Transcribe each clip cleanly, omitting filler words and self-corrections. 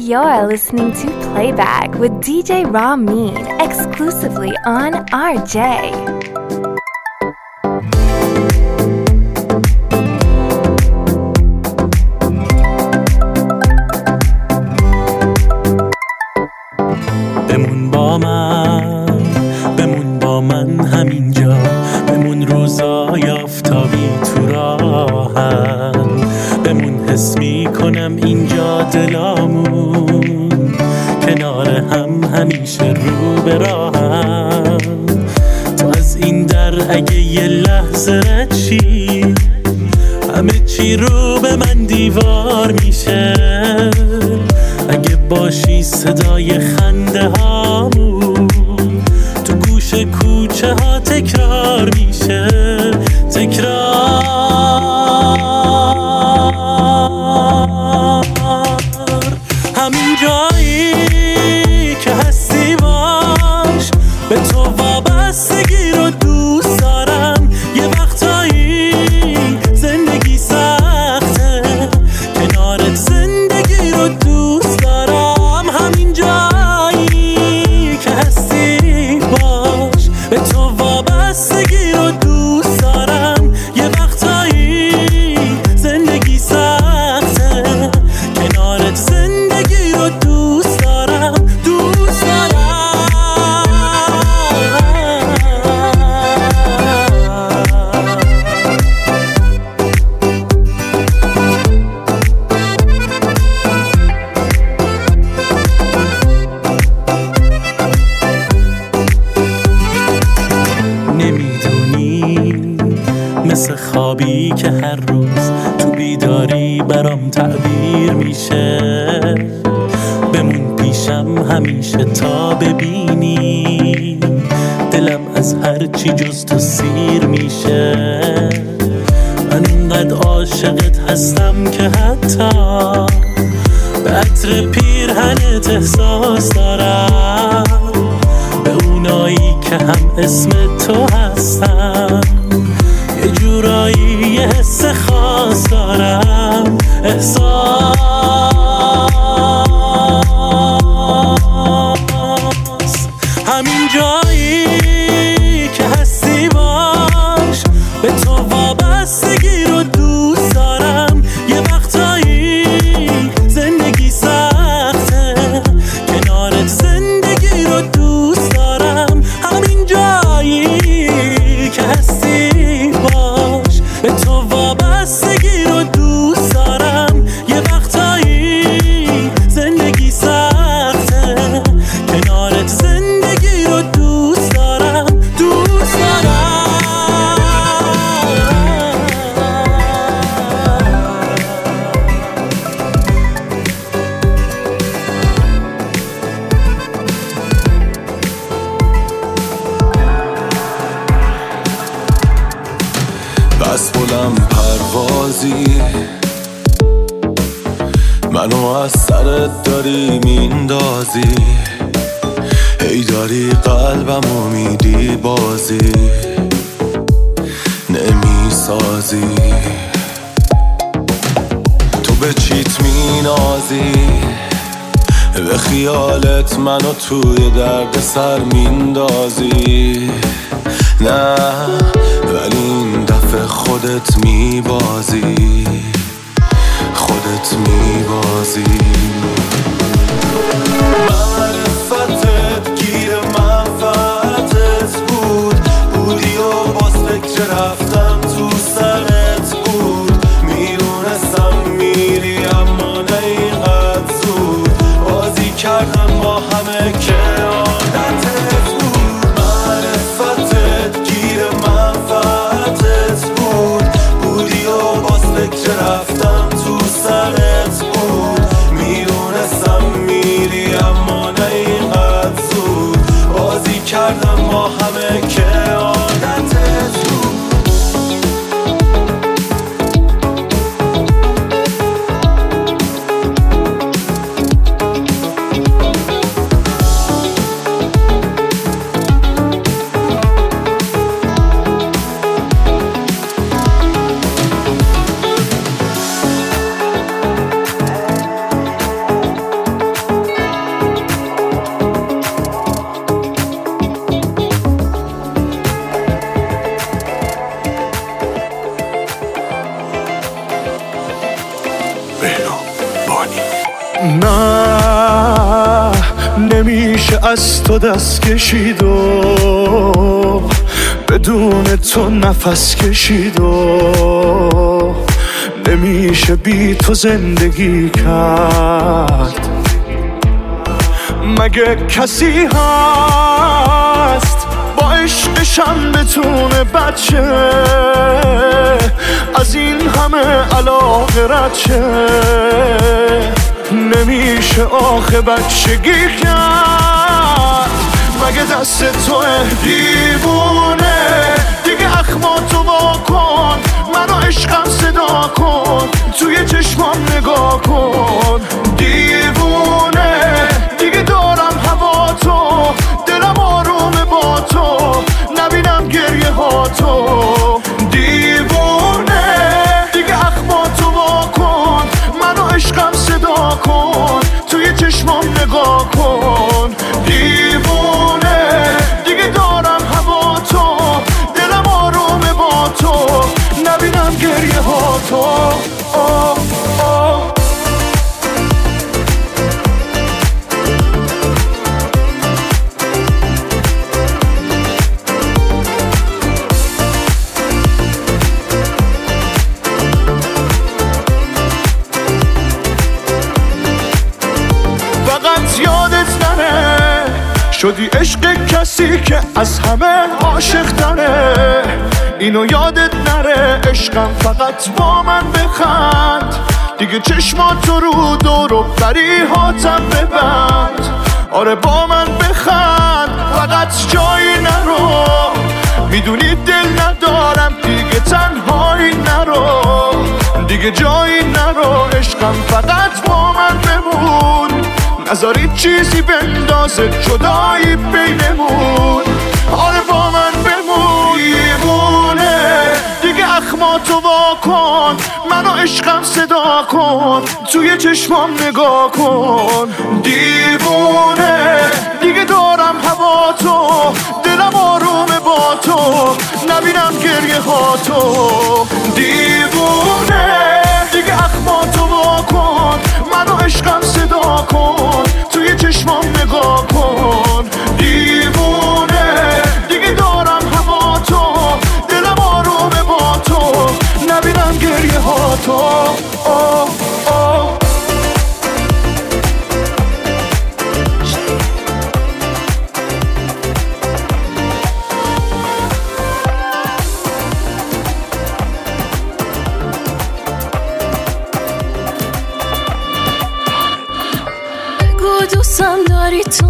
You're listening to Playback with DJ Ramin exclusively on RJ. بمون با من همینجا، بمون روزای آفتابی تو راهن، بمون حس میکنم اینجا دلامون کنار هم همیشه رو به راهن. تو از این در اگه یه لحظه رد شی، همه چی رو به من دیوار میشه. اگه باشی صدای خنده هامون تو گوش کوچه ها تکرار میشه، تکرار. همین جایی که هستی باش، به تو وابستگی رو دوست دارم. یه وقتایی زندگی سخته، کنارت زندگی رو دوست دارم. همین جایی که هستی باش، به تو وابستگی رو دوست دارم. یه وقتایی زندگی سخته، کنارت زندگی رو دوست دارم، دوست دارم. نمیدونی مثل خوابی که هر روز تو بیداری برام تعبیر میشه. بمون پیشم همیشه تا ببینی دلم از هر چی جز تو سیر میشه. من اینقدر عاشقت هستم که حتی به عطر پیرهنت احساس دارم، به اونایی که هم اسم تو هستن. یه جورایی یه حس خاص دارم، احساس. همین جایی که هستی باش، به تو وابستگی رو دوست دارم. یه وقتایی زندگی سخته، کنارت زندگی رو دوست دارم. همین جایی که هستی باش، به تو وابستگی رو دوست دارم. یه وقتایی زندگی سخته، کنارت زندگی رو دوست دارم، دوست دارم. بس بلند پروازی، منو از سرت داری میندازی، هی داری قلبمو میدی بازی، نمیسازی. تو به چیت مینازی، به خیالت منو توی درد سر میندازی. نه ولی این دفعه خودت میبازی، خودت میبازی. معرفتت گیر منفعتت بودی و باز فکر رفتم تو سرت بود. میدونستم میری اما نه اینقدر زود، بازی کردم با همه که عادتت بود. معرفتت گیر منفعتت بودی و باز فکر رفتم تو سرت بود. نه نمیشه از تو دست کشید و بدون تو نفس کشید و نمیشه بی تو زندگی کرد. مگه کسی هست با عشقشم بتونه بچه از این همه علاقه رد شه؟ نمیشه آخه بچگی کرد. مگه دست توه دیوونه دیگه اخماتو واکن، منو عشقم صدا کن، توی چشمام نگاه کن. دیوونه دیگه دارم هوا تو، دلم آرومه با تو، نبینم گریه ها تو. دیوونه دیگه اخماتو واکن، منو عشقم صدا کن، توی چشمام نگاه کن. دیوونه دیگه دارم هوا تو، دلم آرومه با تو، نبینم گریه ها تو. فقط یادت نره شدی عشق کسی که از همه عاشق تره. اینو یادت نره عشقم فقط با من بخند، دیگه چشماتو رو دور و بری هاتم ببند. آره با من بخند فقط جایی نرو، میدونی دل ندارم دیگه تنهایی نرو، دیگه جایی نرو عشقم فقط با من بمون. نذاری چیزی بندازه جدایی بینمون، آره با من بمون. دیوونه دیگه اخماتو واکن، منو عشقم صدا کن، توی چشمام نگاه کن. دیوونه دیگه دارم هوا تو، دلم آرومه با تو، نبینم گریه ها تو. دیوونه دیگه اخماتو واکن، منو عشقم صدا کن، توی چشمام نگاه کن. دیوونه دیگه دارم هوا تو، دلم آرومه با تو، نبینم گریه ها تو. دوستم داری تو،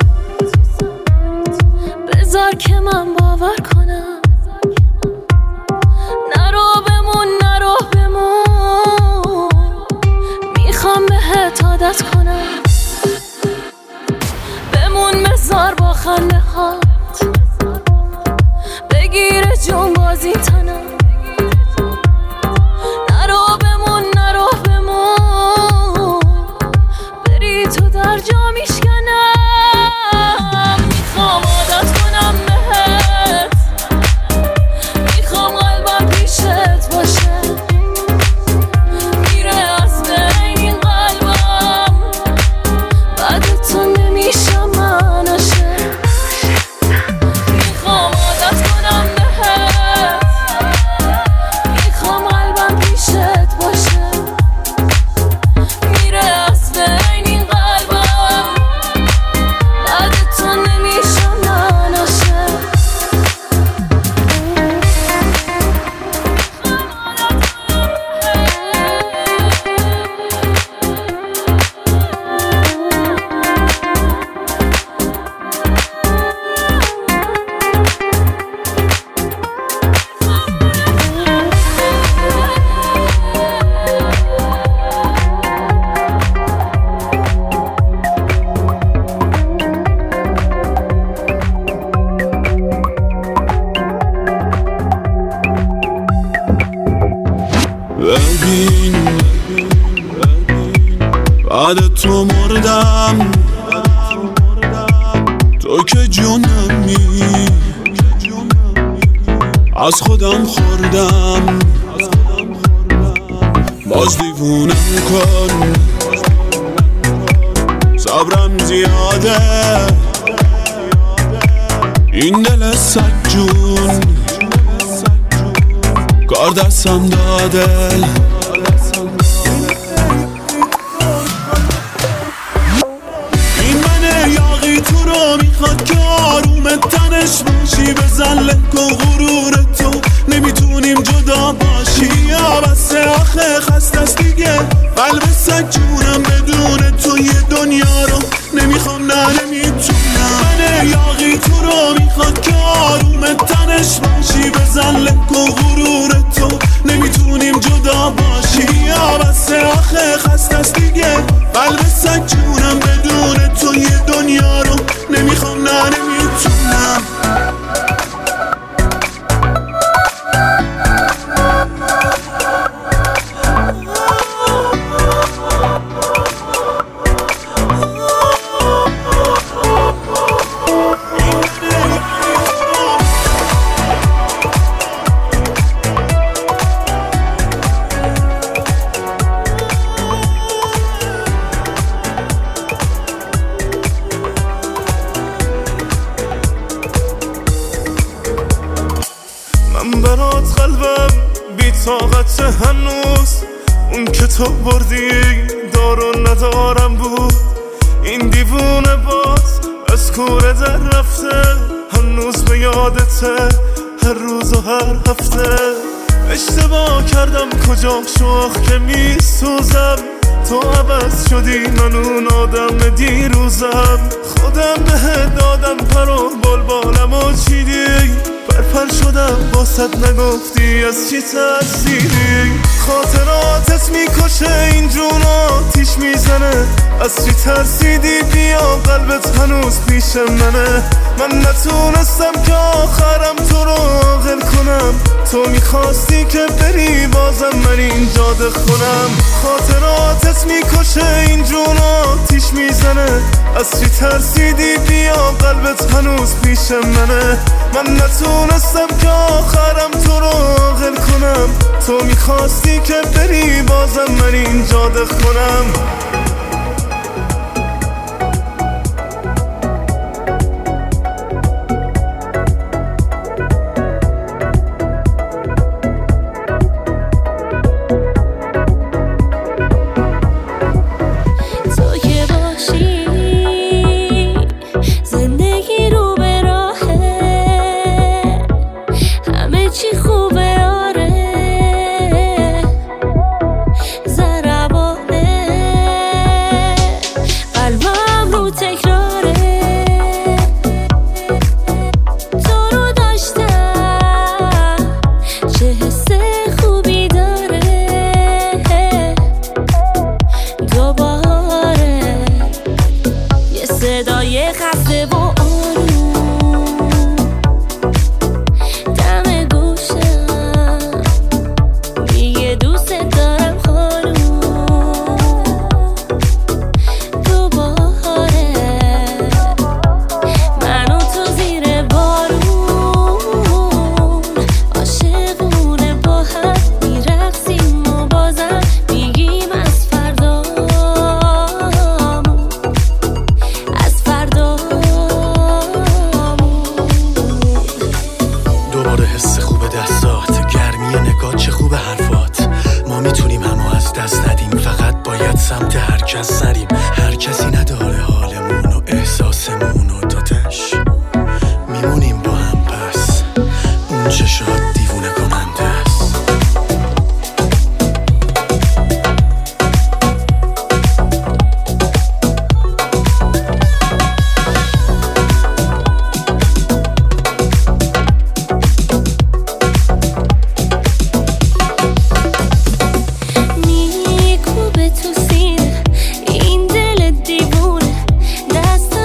بذار که من باور کنم. نرو بمون میخوام بهت عادت کنم. بمون بذار با خنده هات بگیره جون بازی تنم. نرو بمون بری تو در جا میشکنم. میخوام عادت کنم بهت، میخوام قلبم پیشت باشه، میره از بین این قلبم، بعد تو نمیشم منشه. میخوام عادت کنم بهت، میخوام قلبم پیشت باشه، میره از بین این قلبم، بعد تو نمیشم منشه. ببین بعد تو مردم، تو که جونمی، از خودم خوردم. باز دیوونم کن صبرم زیاده این دل سجون کار دستم داده این من یاقی تو رو میخواد که آروم تنش باشی بزن لک و غرور تو نمیتونیم جدا باشی یا بسه آخه خسته است دیگه قلب سجونم بدون تو یه دنیا رو نمیخوام نه نمیتونم من یاقی تو رو میخواد که آروم تنش باشی بزن لک و غرور تو نمیتونیم جدا باشی یا بسه آخه خسته است دیگه قلب سجونم بدون تو یه دنیا رو نمیخوام نه نمیتونم برات قلبم بی طاقت هنوز اون که تو بردی دارو ندارم بود این دیوونه باز از کوره در رفته هنوز به یادته هر روز و هر هفته اشتباه کردم کجا شوخ که می سوزم تو عوض شدی من اون آدم دیروزم خودم بهت دادم پر و بلبالم و چیدی پرپر شدم باست نگفتی از چی ترسیدی خاطراتت میکشه این جون آتیش میزنه از چی ترسیدی بیا قلبت هنوز پیش منه من نتونستم که آخرم تو رو عاقل کنم تو میخواستی که بری بازم من اینجا دخونم خاطراتت میکشه این جون آتیش میزنه از چی ترسیدی بیا قلبت هنوز پیش منه من نتونستم که آخرم تو رو عاقل کنم تو میخواستی که بری بازم من اینجا دخونم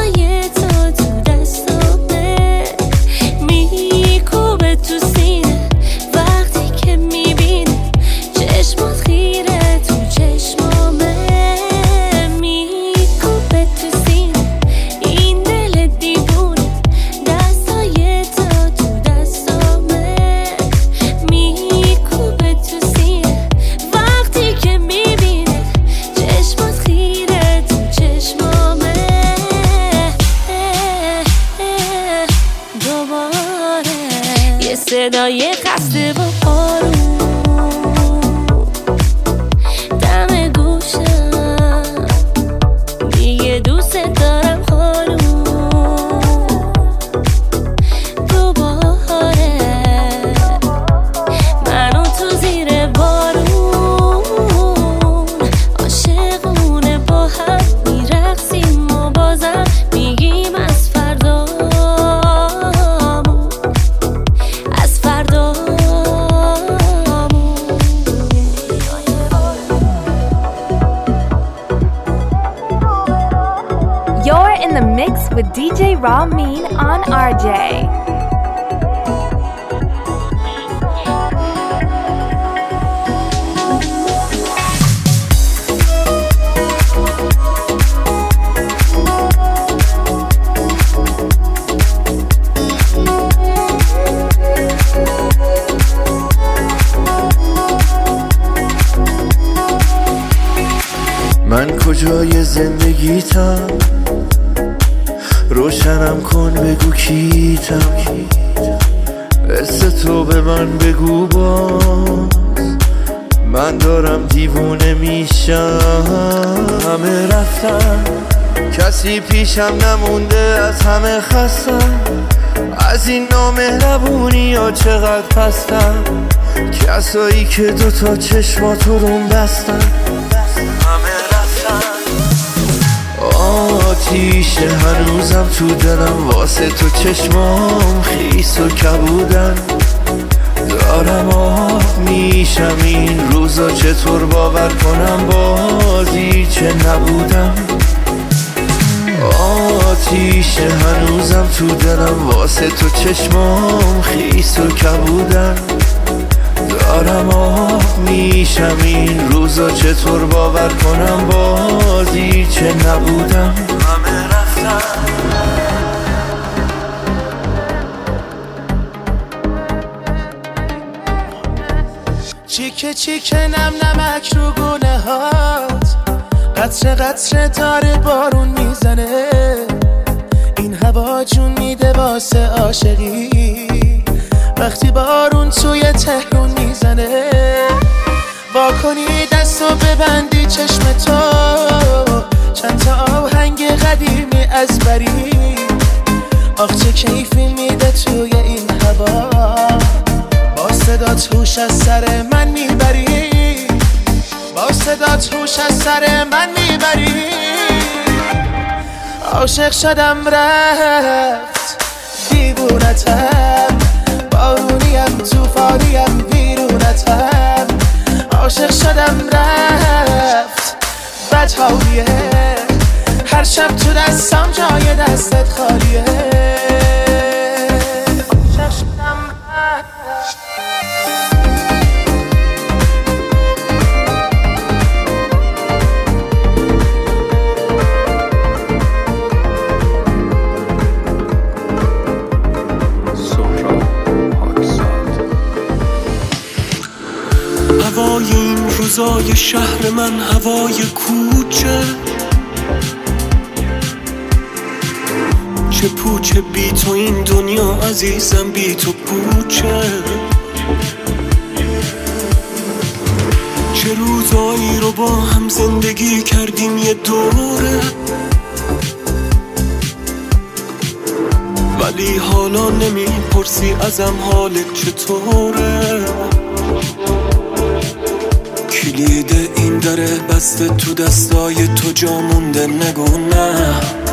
تو سینه in the mix with DJ Raw Mean on RJ. من کجای زندگیتم روشنم کن بگو کیتم حس تو به من بگو باز من دارم دیوونه میشم همه رفتم کسی پیشم نمونده از همه خستم از این نامهربونی ها چقدر پستم کسایی که دوتا چشماتو رو بستم آتیش هنوزم تو دلم واسه تو چشمام خیس و کبودن دارم آب میشم این روزا چطور باور کنم بازی چه نبودم آتیش هنوزم تو دلم واسه تو چشمام خیس و کبودن دارم آب میشم این روزا چطور باور کنم بازی چه نبودم همه رفتم چیکه چیکه نم نمک رو گونه هات قطره قطره داره بارون میزنه این هوا جون میده واسه عاشقی وقتی بارون توی تهرون میزنه واکنی دستو ببندی چشم تو چند تا آهنگ قدیمی از بری آخ چه کیفی میده توی این هوا با صدات هوش از سر من میبری با صدات هوش از سر من میبری عاشق شدم رفت دیوونتم بارونیم توفانیم بیرونتم عاشق شدم رفت بدحالیه هر شب تو دستم جای دستت خالیه عاشق شدم رفت هوای این روزای شهر من هوای کوچه چه پوچه بی تو این دنیا عزیزم بی تو پوچه چه روزایی رو با هم زندگی کردیم یه دوره ولی حالا نمیپرسی ازم حالت چطوره کلید این دره بسته تو دستای تو جا مونده نگو نه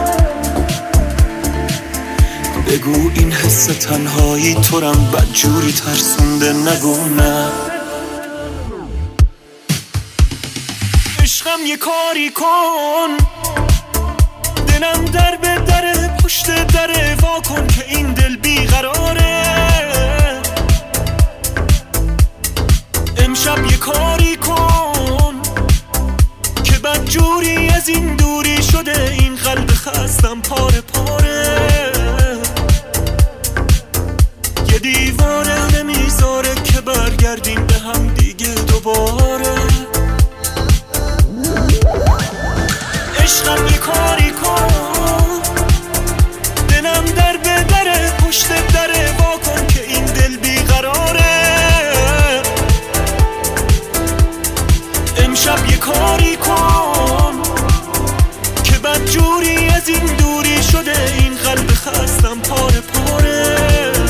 بگو این حس تنهایی تو رم بدجوری ترسونده نگو نه عشقم یه کاری کن دلم در به دره پشت دره وا کن که این دل بیقراره امشب یه کاری کن که بدجوری از این دوری شده این قلب خستم پاره پاره یه دیواره نمیذاره که برگردیم به هم دیگه دوباره عشقم یه کاری کن دلم در به دره پشت دره وا کن که این دل بیقراره امشب یه کاری کن که بدجوری از این دوری شده این قلب خستم پاره پاره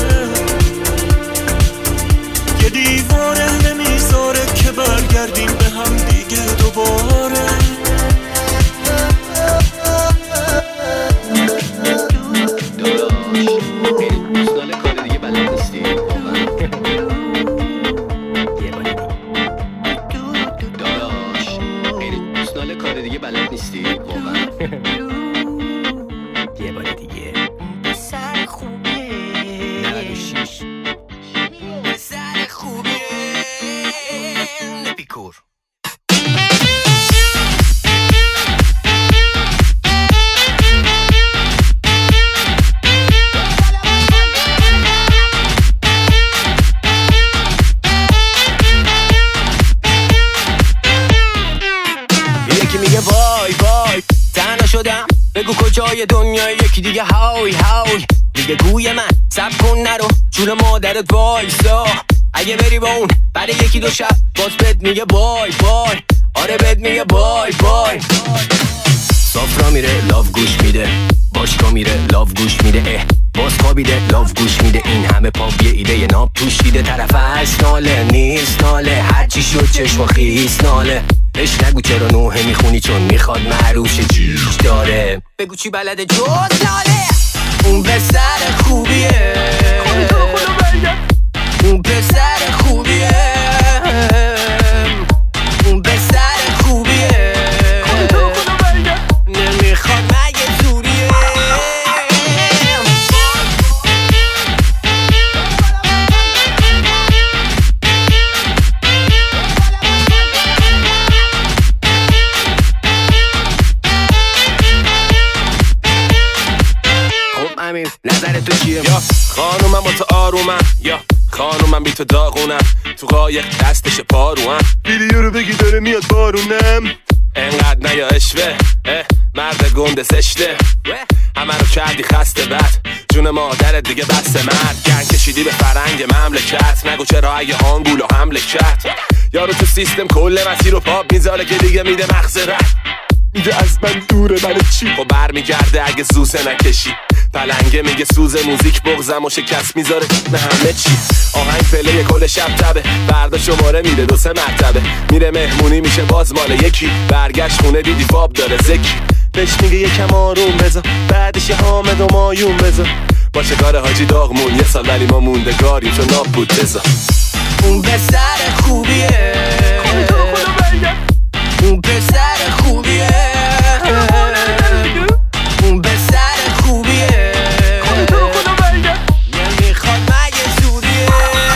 یه دیواره نمیذاره که برگردیم به هم دیگه دوباره وای تنها شدم بگو کجای دنیا یکی دیگه های های دیگه گوی من سب کن نرو جون مادرت وایسا اگه بری با اون بعد یکی دو شب باز بد میگه بای بای آره بد میگه بای بای سافرا میره لاف گوش میده باشگاه میره لاف گوش میده باز خوابیده لاف گوش میده این همه پاپ یه ایده یه ناب توش دیده طرف هست ناله نیست ناله هرچی شد چشم و خیس ناله بهش نگو چرا نوحه میخونی چون میخواد معروف شه چیش داره بگو چی بلده جز لاله اون پسر خوبیه اون پسر خوبیه اون پسر خوبیه نمیخواد مگه زوریه خب امیر نظر تو چیه؟ یا خانومم با تو آرومم یا خانومم بی تو داغونم تو قایق دستش پاروم ویدیو رو بگی داره میاد بارونم انقدر نیا اشوه مرد گنده زشته همه رو کردی خسته بد جون مادرت دیگه بسته مرد گن کشیدی به فرنگ مملکت نگو چرا اگه آنگول و حمله کرد یارو تو سیستم کل مسیر رو پاپ میذاره که دیگه میده مغز رد میده از من دوره من چی خب برمیگرده اگه زوزه نکشی پلنگه میگه سوز موزیک بغزم و شکست میذاره نه همه چی آهنگ پله کل شب تبه فردا شماره میده 2-3 مرتبه میره مهمونی میشه باز مال یکی برگشت خونه دیدی فاب داره زکی بهش میگه یکم آروم بذار بعدش حامد و مایون بذار باشه کار حاجی داغمون یه سال ولی ما موندگاریم چون ناب بود بذار اون پسر خوبیه اون پسر خوبیه اون پسر خوبیه نمیخواد مگه زوریه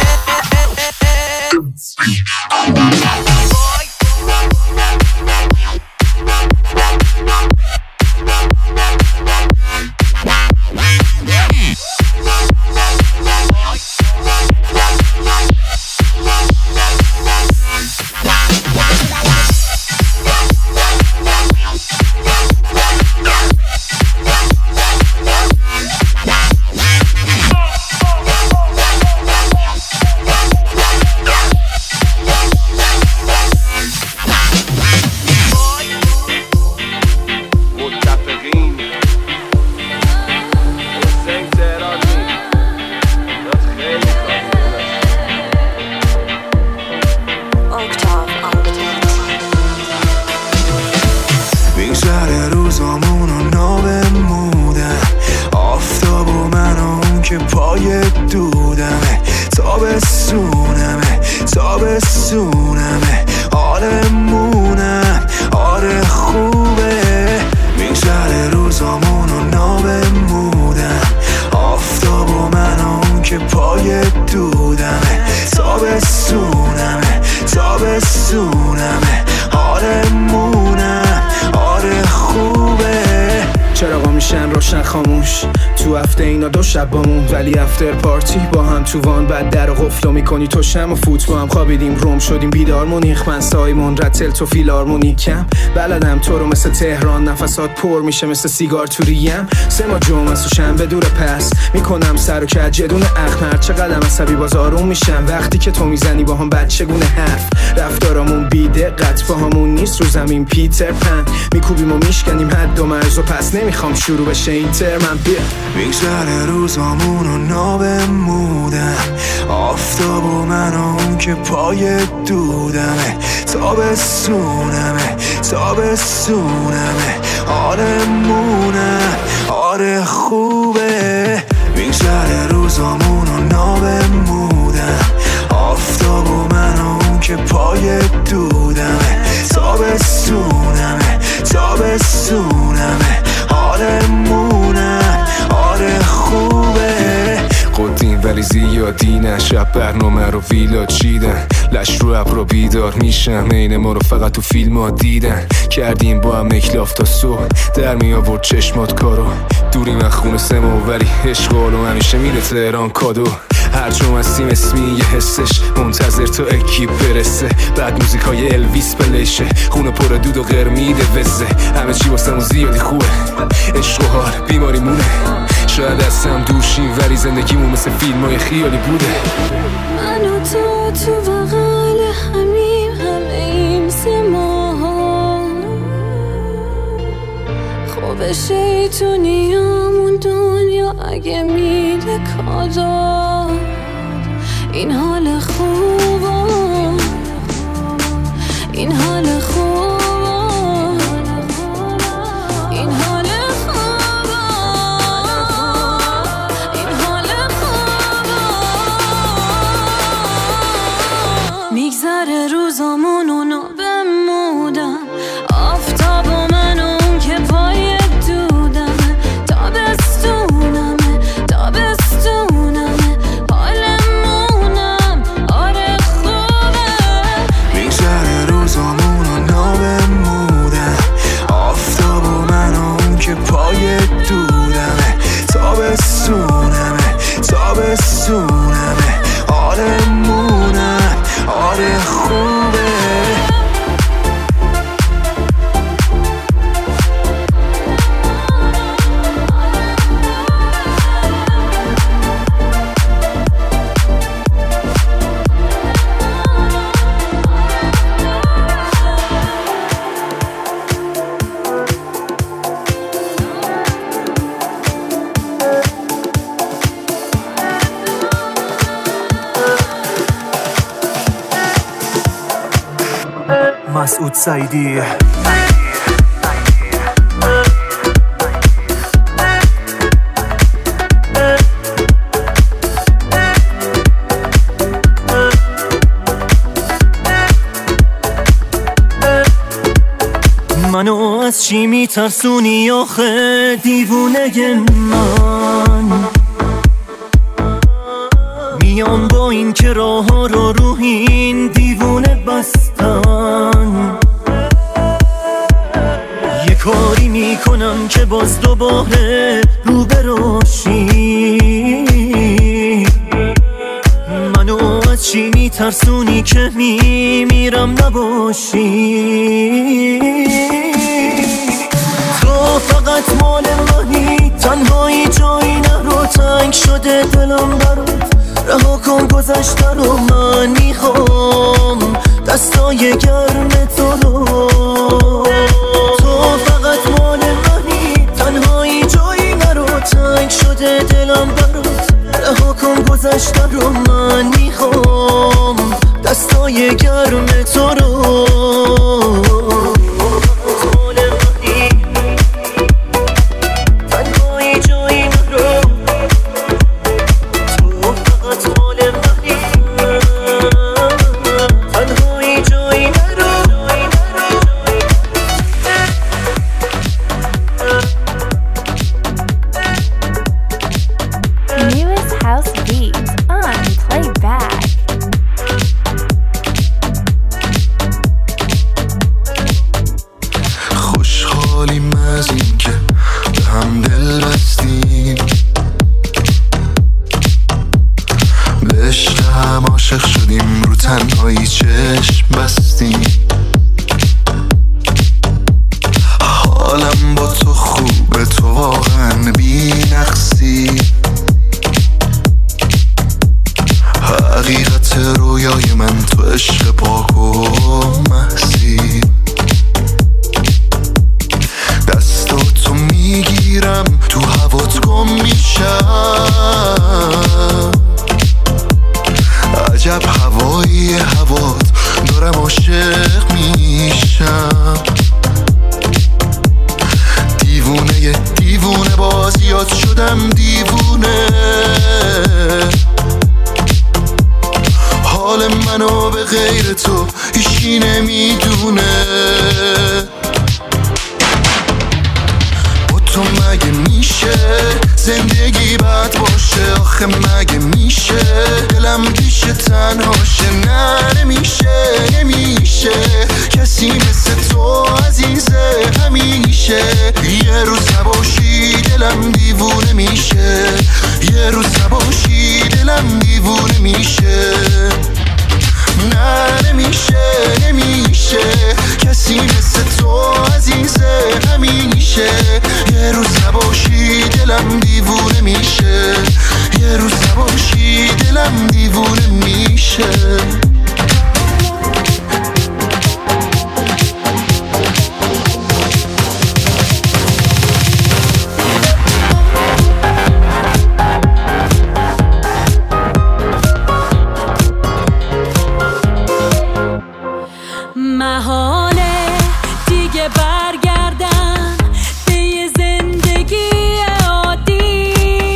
تابستونمه آرمونم آره خوبه میگذره روزامون و نابمودم آفتاب و منم که پای دودمه تابستونمه تابستونمه آرمونم آره خوبه چراغا میشن روشن خاموش تو هفته اینا 2 شب بامون ولی افتر پارتی با هم تو وان بعد در و قفلو میکنی تو شم و فوت با هم خوابیدیم روم شدیم بیدار مونیخ من سایمون رتل تو فیلارمونیکم بلدم تو رو مثل تهران نفسات پر میشه مثل سیگار تو ریم 3 ماه جمعه و شنبه دور پس میکنم سر و کج جدون اخمر چقدر عصبی باز آروم میشم وقتی که تو میزنی با هم بچگونه حرف رفتارامون بی دقت با همون نیست رو زمین پیتر پن میکوبیم و میشکنیم حد و مرز و پس نمیخوام شروع بشه این ترمم میگذره روزامون و نابمودم آفتاب و منم که پای دودمه تابستونمه تابستونمه آرمونم آره خوبه میگذره روزامون و نابمودم آفتاب و منم که پای دودمه تابستونمه تابستونمه آرمونم آره خوبه قدیم ولی زیادی نه شب برنامه رو ویلا چیدن لش رو ابرو بیدار میشم عین ما رو فقط تو فیلم ها دیدن کردیم با هم اکلاف تا صبح در می آورد چشمات کارو دوری من خونه 3 ماه ولی عشق و همیشه میره تهران کادو هرچوم هستیم اسمی یه حسش منتظر تو اکیپ برسه. بعد موزیکای الویس بلشه، خونه پر دود و قرمیده وزه. همه چی واسه مون زیادی خوبه، عشق و حال بیماری مونه. شاید از هم دوشیم ولی زندگیمون مثل فیلمای خیالی بوده. من و تو بغل همیم، همه ایم سه ماه. خوب شیطونیامون دنیا اگه میده کادا. این حال خوبا، این حال خوبا، این حال خوبا، این حال خوبا. میگذره روزامون اونو بمودم، آفتاب و من اون که پای دودمه. تابستونمه، تابستونمه، حالمونم آره خوبه. میگذره روزامون اونو بمودم، آفتاب و من اون که پای دودمه. تابستونمه، تابستونمه، حالمونم آره خوبه. مسعود سعیدی. منو از چی میترسونی آخه دیوونه من؟ میام با این که راه ها رو این دیوونه بستن. یه کاری میکنم که باز دوباره رو براشی. منو از چی میترسونی که میمیرم نباشی؟ تو فقط مال منی، تنهایی جایی نرو. تنگ شده دلم برات، رها کن گذشته رو. من میخوام دستای گرم تو رو. تو فقط مال منی، تنهایی جایی نرو. تنگ شده دلم برات، رها کن گذشته رو. من میخوام دستای گرم تو رو. کسی مثل تو عزیزه همیشه. یه روز نباشی دل دلم دیوونه میشه، یه روز نباشی دلم دیوونه میشه. نه نمیشه کسی مثل تو عزیزه همیشه، یه روز نباشی دلم دیوونه میشه، یه روز نباشی دلم دیوونه میشه. محاله دیگه برگردم به یه زندگی عادی،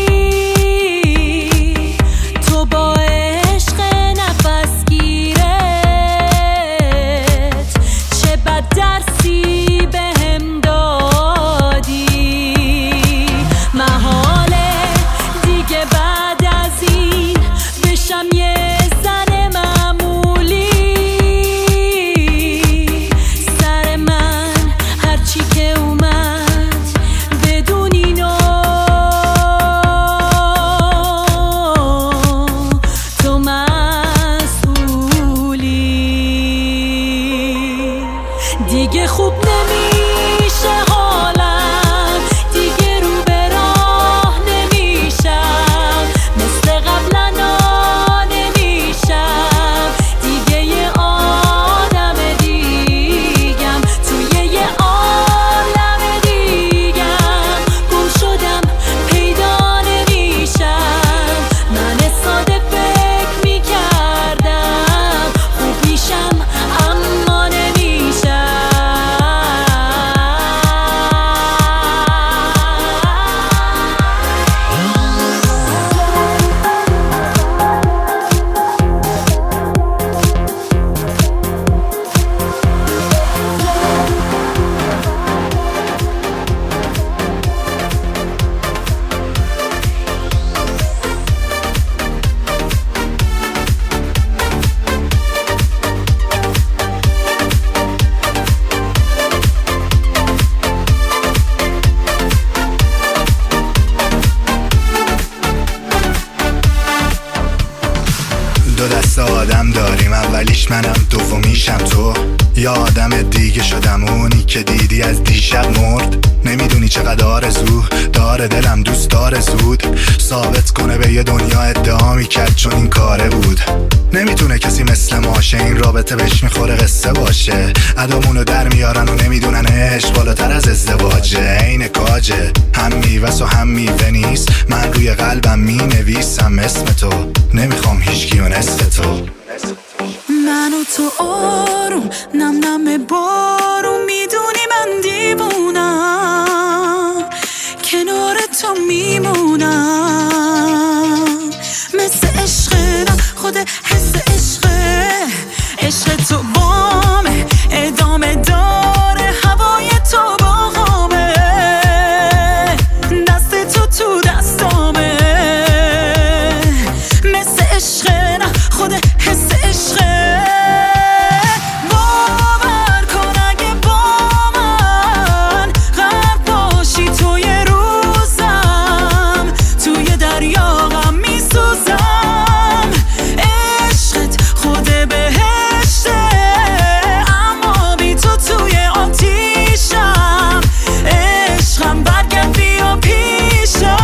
تو با عشق نفس گیرت چه بد درسی بهم دادی. محاله دیگه بعد از این بشم یه زن معمولی، سر من هرچی که اومد بدون اینو تو مسئولی. دیگه خوب نمیشه حالم، دیگه رو به راه نمیشم، مثل قبلا نمیشم، دیگه یه آدم دیگم توی یه عالم دیگم. گم شدم پیدا نمیشم، من ساده فکر میکردم خوب میشم اما نمیشم. دو دست آدم داریم، اولیش منم دومیشم تو، یا آدم دیگه شدم اونی که دیدی از دیشب مرد. نمیدونی چقدر آرزو داره دلم، دوست داره زود ثابت کنه به یه دنیا ادعا میکرد چون این کاره بود. نمیتونه کسی مثل ماشه، این رابطه بهش میخوره قصه باشه، ادامونو در میارن و نمیدونن عشق بالاتر از ازدواجه. عین کاجه، هم میوس و هم میوه نیست، من روی قلبم مینویسم اسم تو، نمیخوام هیچکی و نصف تو. من و تو آروم نم نم بارون، میدونی من دیوونم، کنار تو میمونم، مثل عشق نه خود حس عشقه، عشق تو بامه ادامه داره، هوای تو باهامه، دست تو دستامه، مثل عشق نه خود حس عشقه. باور کن اگه با من غرق باشی توی روزم، توی دریا غم میسوزم، عشقت خود بهشته، اما بی تو توی آتیشم، عشقم برگرد بیا پیشم.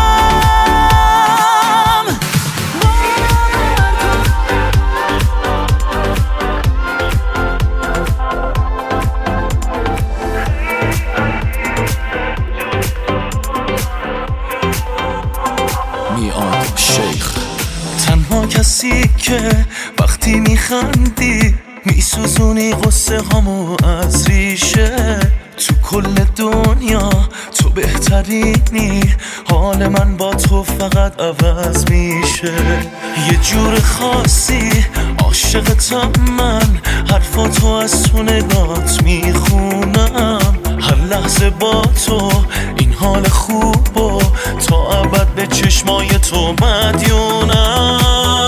میاد شیخ تنها کسی که وقتی میخندی میسوزونی قصه هامو از ریشه، تو کل دنیا تو بهترینی، حال من با تو فقط عوض میشه، یه جور خاصی عاشقتم من، حرفاتو از تو نگات میخونم، هر لحظه با تو این حال خوب و تا ابد به چشمای تو مدیونم.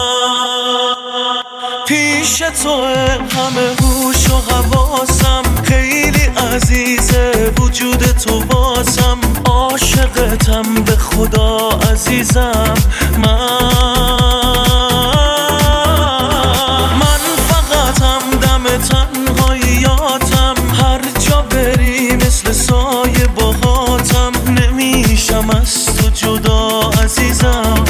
پیش تو همه هوش و حواسم، خیلی عزیزه وجود تو واسم، عاشقتم به خدا عزیزم من فقطم دم تنهاییاتم هر جا بری مثل سایه باهاتم نمیشم از تو جدا عزیزم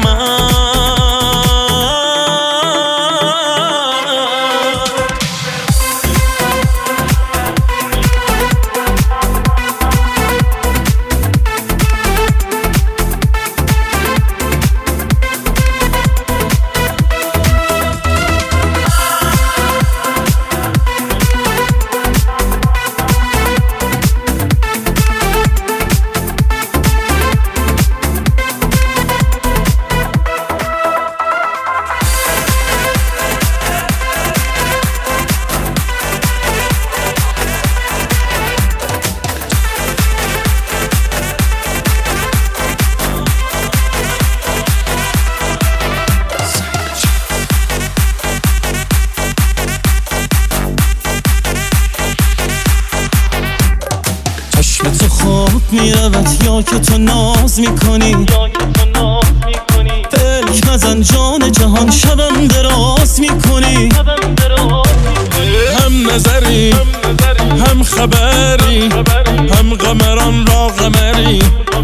میرود یا که تو ناز میکنی فلک نزن جان جهان شبم دراز میکنی هم نظری هم خبری هم قمران را قمری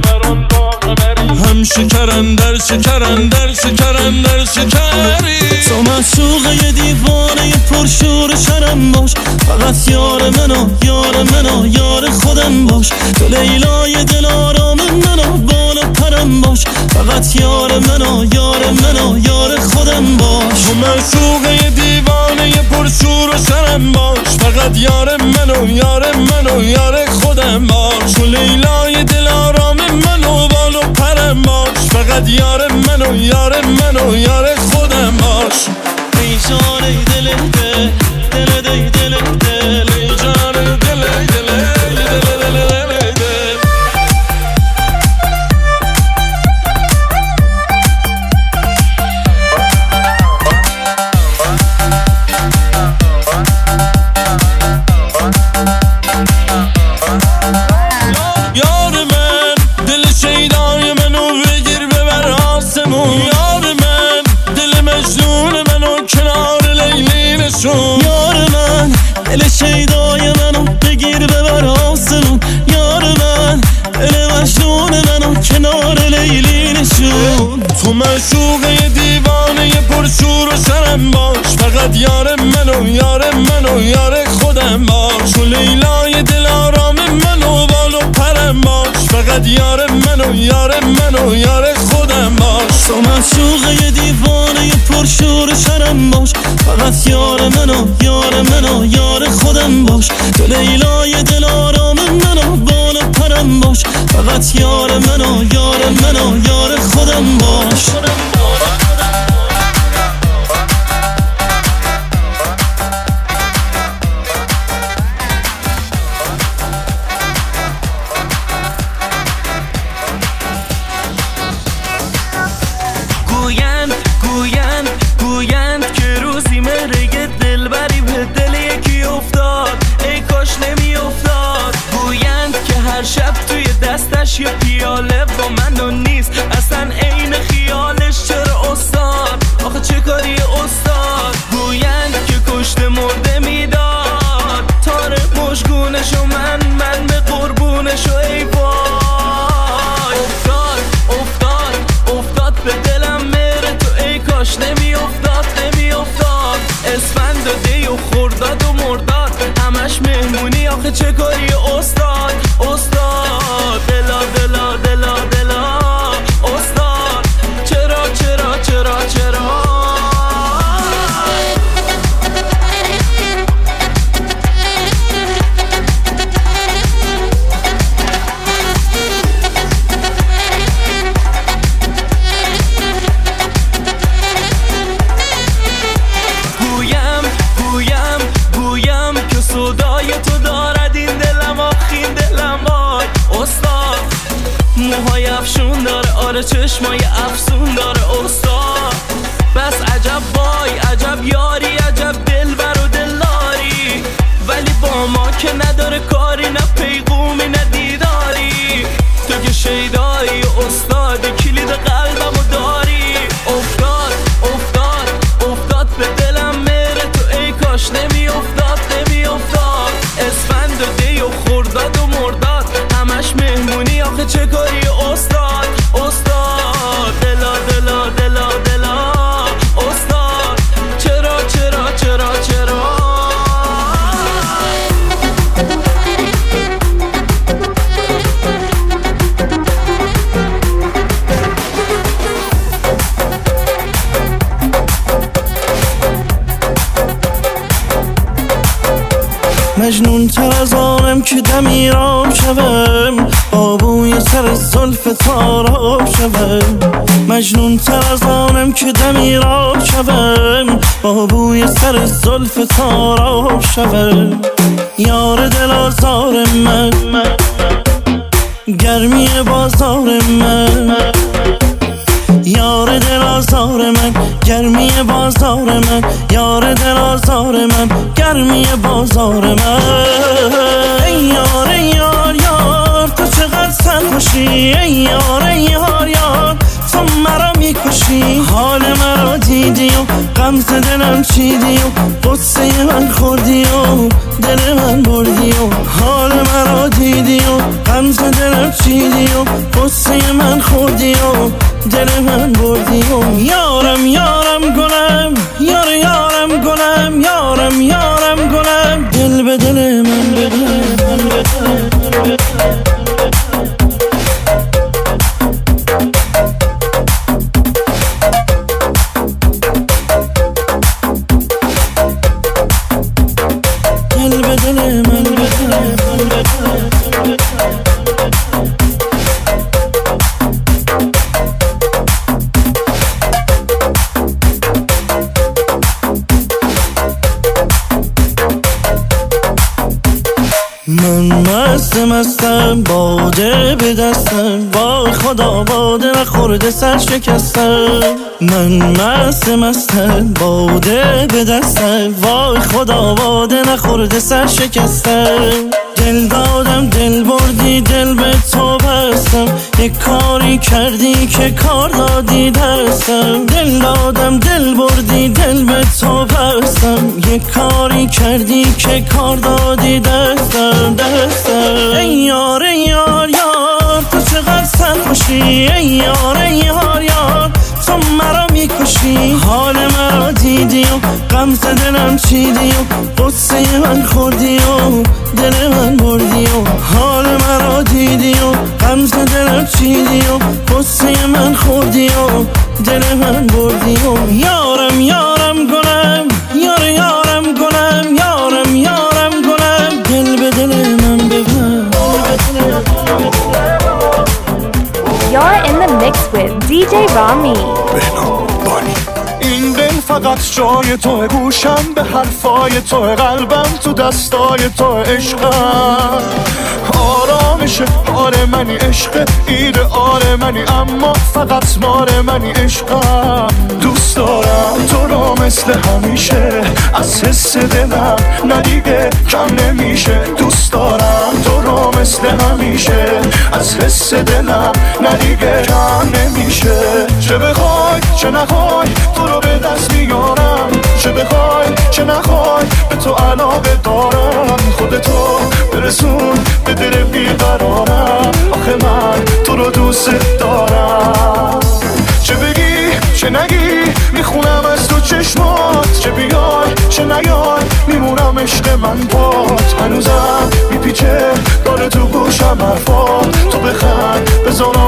هم شکرن در شکرن در شکرن در شکری تو معشوقه دیوانه پرشور شرم باش فقط یار منو یار منو یار خودم باش تو لیلای دل آرام منو بال پرم باش فقط یار منو یار منو یار خودم باش تو معشوقه دیوانه پرشور شرم باش فقط یار منو یار منو یار خودم باش تو لیلای دل آرام منو بال پرم باش فقط یار منو یار منو یار خودم باش ای جان ای دل دل دل دل دل دل ای جان دل دل یار من دل شیدای منو بگیر ببر آسمون یار من دل مجنون منو کنار لیلی نشون تو معشوقه دیوانه پرشور و شرم باش فقط یار منو یار منو یار خودم باش تو لیلای دل آرام منو بال و پرم باش فقط یار منو یار منو یار خودم باش تو معشوقه دیوانه پرشور و شرم باش فقط یار منو یار منو یار خودم باش تو لیلای دل آرام منو بال پرم باش فقط یار منو یار منو یار خودم باش گویند که روزی مرگ دلبری به دل یکی افتاد ای کاش نمی افتاد گویند که هر شب توی دستش یه پیاله با منو نیست اصلا عین خیالش چرا استاد آخه چه کاری استاد گویند که کشته مرده میداد تاره مشگونشو من به قربونشو ای وای افتاد به دلم مره تو ای کاش نمی افتاد اسفند و دی و خورداد و مرداد همش مهمونی آخه چه کاری استاد دلا دلا دلا دلا استاد چرا چرا چرا چرا گویم که صدای تو دارد این دلم آخین دلم وای استاد موهای افشون داره آره چشمای افسون داره استاد بس عجب وای عجب یاری عجب دلبر و دلداری ولی با ما که نداره کاری نه پیغومی نه دیداری تو که آخه چه کاری استاد استاد دلا دلا دلا دلا استاد چرا چرا چرا چرا مجنون تر از آنم که دمیرام شوم با بوی سر زلف تاراب شوم مجنون تر از آنم که دمیرام شوم با بوی سر زلف تاراب شوم یار دل آزار من گرمی بازار من یار دل آزار من گرمی بازار من یار دل آزار من گرمی بازار من ای یار ای یار یار تو چقدر سرخوشی ای یار ای یار یار تو مرا میکشی حال مرا دیدی و غمزه دلم چیدی و قصه من خوردی و دل من بردی و حال مرا دیدی و غمزه دلم چیدی و قصه من خوردی و دل من بردی و یارم یارم گلم یار یارم گلم یارم یارم گلم دل به دل من بده مستم باده به دستم وای خدا باده نخورده سر شکستم من مستم باده به دستم وای خدا باده نخورده سر شکستم دل دادم دل بردی دل به تو بستم یک کاری کردی که کار دادی دستم دل دادم دل بردی دل به تو بستم یک کاری کردی که کار دادی دستم ای یار ای یار یار تو چقدر سرخوشی ای یار ای یار یار تو مرا میکشی حال مرا دیدی و غمزه دلم چیدی و قصه من خوردی و دل من بردی و حال مرا دیدی و غمزه دلم چیدی و قصه من خوردی و دل من بردی و یارم یارم گلم یار یارم گلم یارم یارم گلم دل به دل من ببر You're in the mix with DJ Rami. این دل فقط جای توه گوشم به حرفای توه قلبم تو دستای توه عشقم آرامش حال منی عشق ایدئال منی اما فقط مال منی عشقم دوست دارم تو رو مثل همیشه از حس دلم ندیگه کم نمیشه دوست دارم تو رو مثل همیشه از حس دلم ندیگه کم نمیشه چه بخوای چه نخوای تو رو به دست میارم چه بخوای چه نخوای به تو علاقه دارم خودتو برسون به دل بیقرارم آخه من تو رو دوست دارم چه بگی چه نگی میخونم از تو چشمات چه بیای چه نیای میمونم عشق من بات هنوزم میپیچه داره تو گوشم حرفات تو بخند بذار